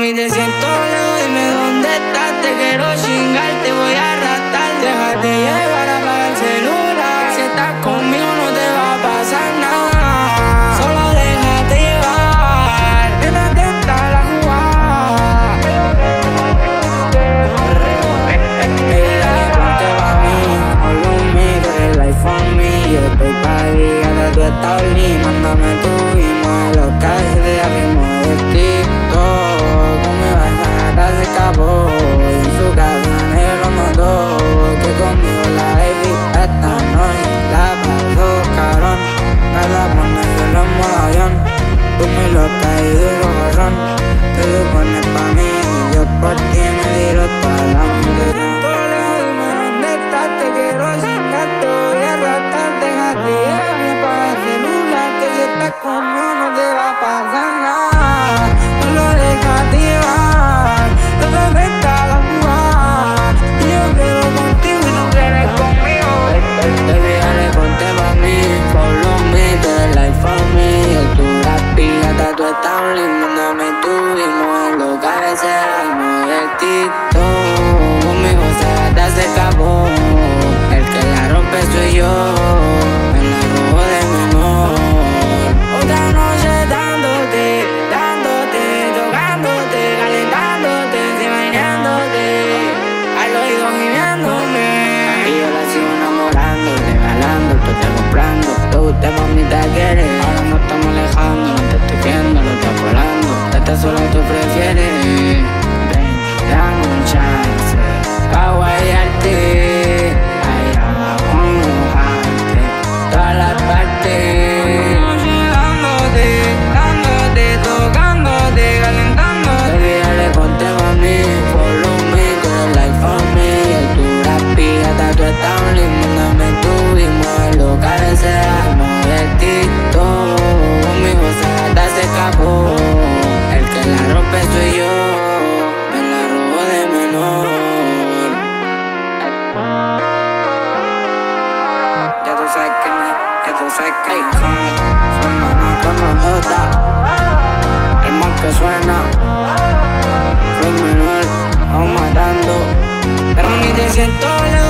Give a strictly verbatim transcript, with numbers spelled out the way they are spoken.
Mami, te siento lejos, dime dónde estás. Te quiero chingar, te voy a arrastrar. Déjate llevar, apaga el celular. Si estás conmigo no te va a pasar nada. Solo déjate llevar, nena, atenta a la jugada. Ey, dale, ponte pa' mí, all on me, tú eres life for me. Yo estoy pa' ti, ahora tú estás lindo. Mándame tu email, los casos de ritmo de TikTok. Conmigo esa gata se escapó y en su casa negro mandó que conmigo la baby esta noche la pasó cabrón. Cada ponerse en modo avión, tú me lo caído y lo borrón. Te lo pones pa' mí y yo por ti me tiro toda la mujer. Dime dónde estás, te quiero chingar, te voy a arrastrar. Déjate llevarme para el celular, que si estás conmigo no te va a pasar nada. Solo déjate llevar, ¿dónde está la jugada? Yo quiero contigo y tú quieres conmigo. Baby, dale, ponte pa' mí, follow me, tú eres life for me. Yo tú la pirata, tú estás lindo, no me tuvimos en los cabeceras, no el TikTok. Conmigo esa gata se escapó, el que la rompe soy yo, me la robo de menor. Otra noche dándote, dándote, tocándote, calentándote, imaginándote, al oído gimiéndome. Y yo la sigo enamorando, regalando, tú te comprando. Te gusta, mami, te quieres. Ahora no estamos alejando, no te estoy viendo, lo estás volando. Estás solo y tú prefieres. Ven, dame un chance pa' guayarte. Ahí abajo mojarte todas las partes. Dándote, dándote, tocándote, calentándote. Baby, dale, ponte pa' mí, follow me, tú eres life for me. Yo tú la pirata, tú estás lindo, no me tuvimos en los cabeceras, no el TikTok. Conmigo esa gata se escapó, el que la rompe soy yo, me la robo de menor. Ya tú sabes que me, ya tú sabes que hay como suena con nota, el mal que suena, soy menor, vamos matando. Pero ni te siento lejos.